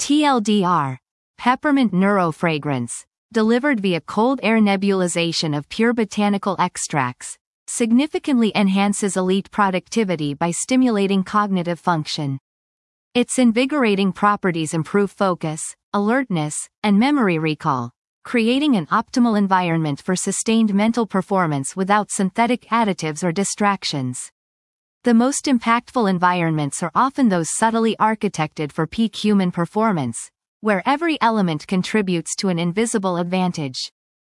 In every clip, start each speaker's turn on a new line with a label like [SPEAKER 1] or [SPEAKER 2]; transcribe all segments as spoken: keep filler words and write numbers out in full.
[SPEAKER 1] T L D R. Peppermint Neurofragrance, delivered via cold air nebulization of pure botanical extracts, significantly enhances elite productivity by stimulating cognitive function. Its invigorating properties improve focus, alertness, and memory recall, creating an optimal environment for sustained mental performance without synthetic additives or distractions. The most impactful environments are often those subtly architected for peak human performance, where every element contributes to an invisible advantage.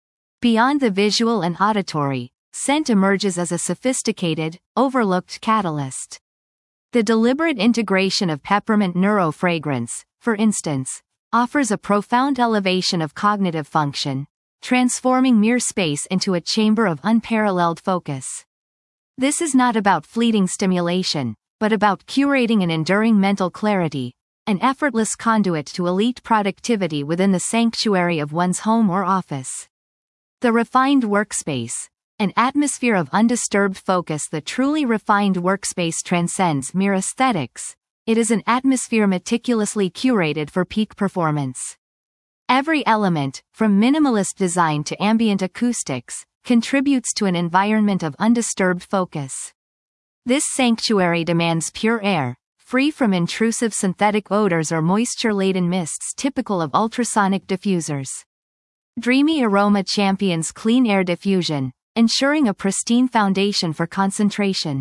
[SPEAKER 1] Beyond the visual and auditory, scent emerges as a sophisticated, overlooked catalyst. The deliberate integration of peppermint neurofragrance, for instance, offers a profound elevation of cognitive function, transforming mere space into a chamber of unparalleled focus. This is not about fleeting stimulation, but about curating an enduring mental clarity, an effortless conduit to elite productivity within the sanctuary of one's home or office. The refined workspace, an atmosphere of undisturbed focus. The truly refined workspace transcends mere aesthetics. It is an atmosphere meticulously curated for peak performance. Every element, from minimalist design to ambient acoustics, contributes to an environment of undisturbed focus. This sanctuary demands pure air, free from intrusive synthetic odors or moisture-laden mists typical of ultrasonic diffusers. Dreamy Aroma champions clean air diffusion, ensuring a pristine foundation for concentration.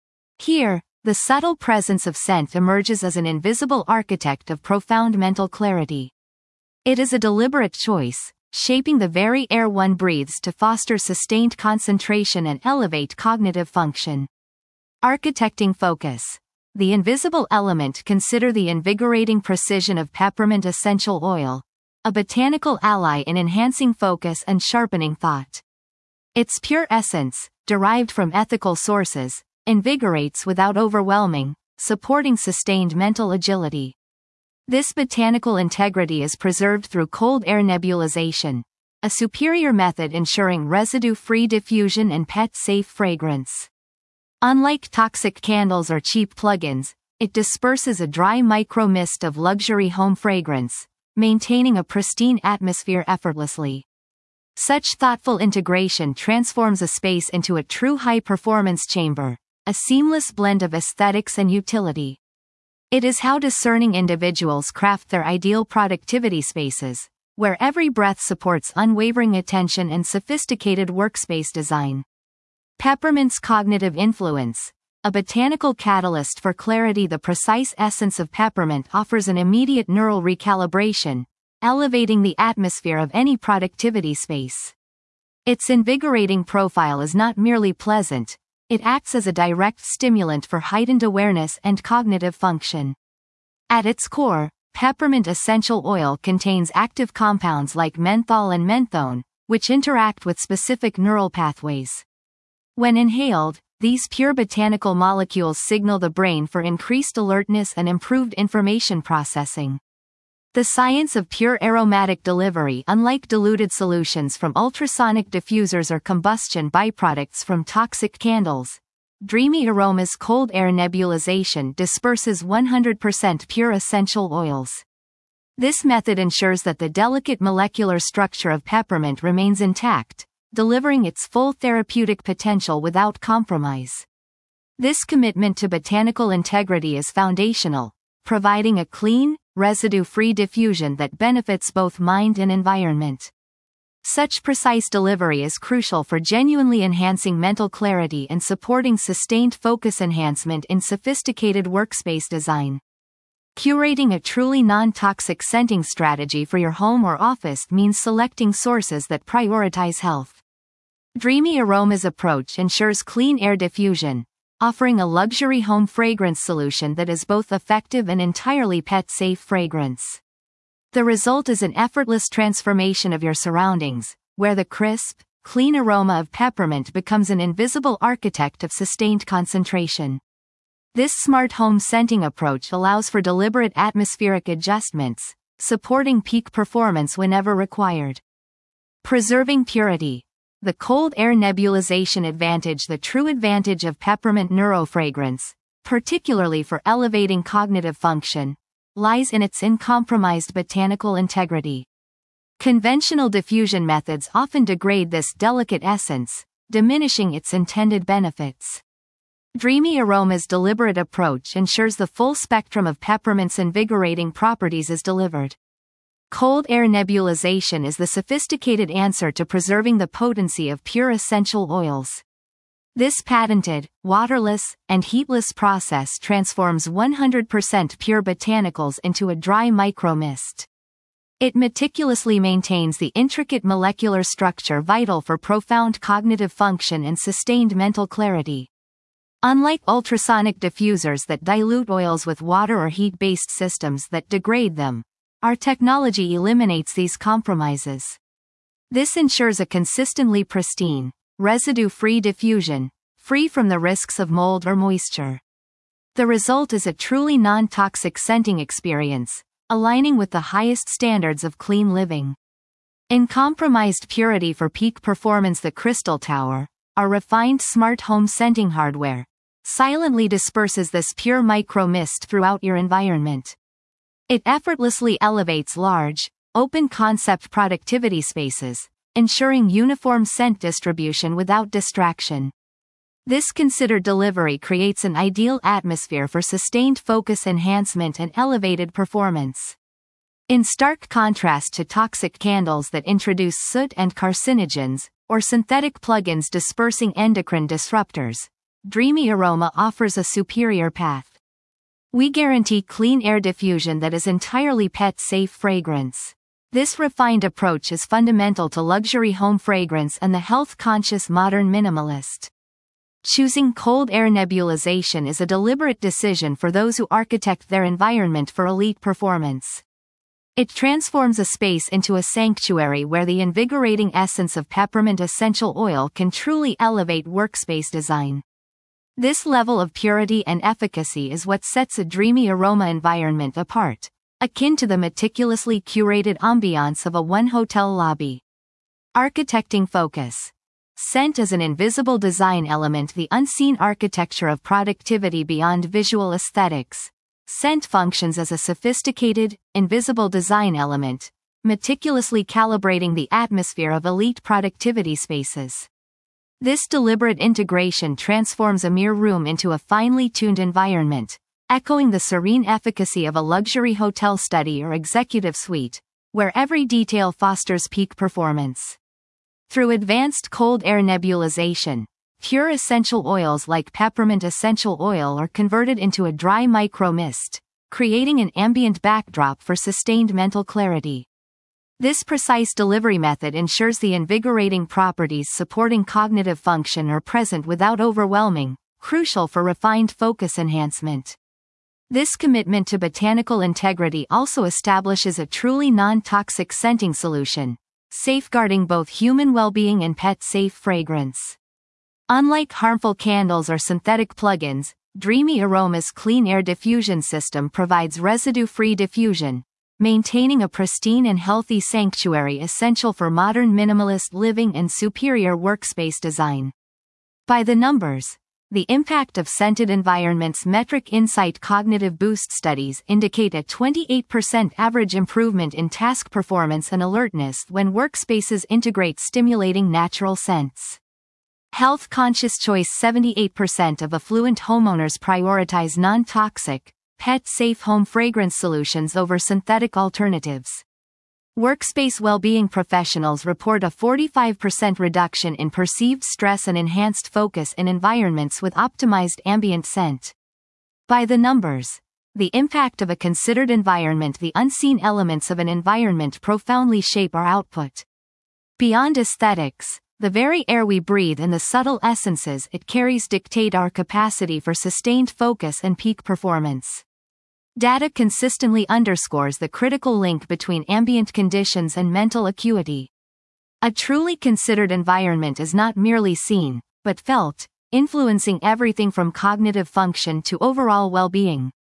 [SPEAKER 1] Here, the subtle presence of scent emerges as an invisible architect of profound mental clarity. It is a deliberate choice, shaping the very air one breathes to foster sustained concentration and elevate cognitive function. Architecting focus. The invisible element. Consider the invigorating precision of peppermint essential oil, a botanical ally in enhancing focus and sharpening thought. Its pure essence, derived from ethical sources, invigorates without overwhelming, supporting sustained mental agility. This botanical integrity is preserved through cold air nebulization, a superior method ensuring residue-free diffusion and pet-safe fragrance. Unlike toxic candles or cheap plugins, it disperses a dry micro-mist of luxury home fragrance, maintaining a pristine atmosphere effortlessly. Such thoughtful integration transforms a space into a true high-performance chamber, a seamless blend of aesthetics and utility. It is how discerning individuals craft their ideal productivity spaces, where every breath supports unwavering attention and sophisticated workspace design. Peppermint's cognitive influence. A botanical catalyst for clarity. The precise essence of peppermint offers an immediate neural recalibration, elevating the atmosphere of any productivity space. Its invigorating profile is not merely pleasant, it acts as a direct stimulant for heightened awareness and cognitive function. At its core, peppermint essential oil contains active compounds like menthol and menthone, which interact with specific neural pathways. When inhaled, these pure botanical molecules signal the brain for increased alertness and improved information processing. The science of pure aromatic delivery. Unlike diluted solutions from ultrasonic diffusers or combustion byproducts from toxic candles, Dreamy Aroma's cold air nebulization disperses one hundred percent pure essential oils. This method ensures that the delicate molecular structure of peppermint remains intact, delivering its full therapeutic potential without compromise. This commitment to botanical integrity is foundational, providing a clean, residue-free diffusion that benefits both mind and environment. Such precise delivery is crucial for genuinely enhancing mental clarity and supporting sustained focus enhancement in sophisticated workspace design. Curating a truly non-toxic scenting strategy for your home or office means selecting sources that prioritize health. Dreamy Aroma's approach ensures clean air diffusion, offering a luxury home fragrance solution that is both effective and entirely pet-safe fragrance. The result is an effortless transformation of your surroundings, where the crisp, clean aroma of peppermint becomes an invisible architect of sustained concentration. This smart home scenting approach allows for deliberate atmospheric adjustments, supporting peak performance whenever required. Preserving purity. The cold air nebulization advantage. The true advantage of peppermint neurofragrance, particularly for elevating cognitive function, lies in its uncompromised botanical integrity. Conventional diffusion methods often degrade this delicate essence, diminishing its intended benefits. Dreamy Aroma's deliberate approach ensures the full spectrum of peppermint's invigorating properties is delivered. Cold air nebulization is the sophisticated answer to preserving the potency of pure essential oils. This patented, waterless, and heatless process transforms one hundred percent pure botanicals into a dry micromist. It meticulously maintains the intricate molecular structure vital for profound cognitive function and sustained mental clarity. Unlike ultrasonic diffusers that dilute oils with water or heat-based systems that degrade them, our technology eliminates these compromises. This ensures a consistently pristine, residue-free diffusion, free from the risks of mold or moisture. The result is a truly non-toxic scenting experience, aligning with the highest standards of clean living. In compromised purity for peak performance, the Crystal Tower, our refined smart home scenting hardware, silently disperses this pure micro-mist throughout your environment. It effortlessly elevates large, open-concept productivity spaces, ensuring uniform scent distribution without distraction. This considered delivery creates an ideal atmosphere for sustained focus enhancement and elevated performance. In stark contrast to toxic candles that introduce soot and carcinogens, or synthetic plugins dispersing endocrine disruptors, Dreamy Aroma offers a superior path. We guarantee clean air diffusion that is entirely pet-safe fragrance. This refined approach is fundamental to luxury home fragrance and the health-conscious modern minimalist. Choosing cold air nebulization is a deliberate decision for those who architect their environment for elite performance. It transforms a space into a sanctuary where the invigorating essence of peppermint essential oil can truly elevate workspace design. This level of purity and efficacy is what sets a Dreamy Aroma environment apart, akin to the meticulously curated ambiance of a one-hotel lobby. Architecting focus. Scent as an invisible design element, the unseen architecture of productivity beyond visual aesthetics. Scent functions as a sophisticated, invisible design element, meticulously calibrating the atmosphere of elite productivity spaces. This deliberate integration transforms a mere room into a finely tuned environment, echoing the serene efficacy of a luxury hotel study or executive suite, where every detail fosters peak performance. Through advanced cold air nebulization, pure essential oils like peppermint essential oil are converted into a dry micro-mist, creating an ambient backdrop for sustained mental clarity. This precise delivery method ensures the invigorating properties supporting cognitive function are present without overwhelming, crucial for refined focus enhancement. This commitment to botanical integrity also establishes a truly non-toxic scenting solution, safeguarding both human well-being and pet-safe fragrance. Unlike harmful candles or synthetic plugins, Dreamy Aroma's clean air diffusion system provides residue-free diffusion, maintaining a pristine and healthy sanctuary essential for modern minimalist living and superior workspace design. By the numbers, the impact of scented environments. Metric Insight Cognitive Boost studies indicate a twenty-eight percent average improvement in task performance and alertness when workspaces integrate stimulating natural scents. Health-conscious choice. Seventy-eight percent of affluent homeowners prioritize non-toxic, pet-safe home fragrance solutions over synthetic alternatives. Workspace well-being professionals report a forty-five percent reduction in perceived stress and enhanced focus in environments with optimized ambient scent. By the numbers, the impact of a considered environment. The unseen elements of an environment profoundly shape our output. Beyond aesthetics, the very air we breathe and the subtle essences it carries dictate our capacity for sustained focus and peak performance. Data consistently underscores the critical link between ambient conditions and mental acuity. A truly considered environment is not merely seen, but felt, influencing everything from cognitive function to overall well-being.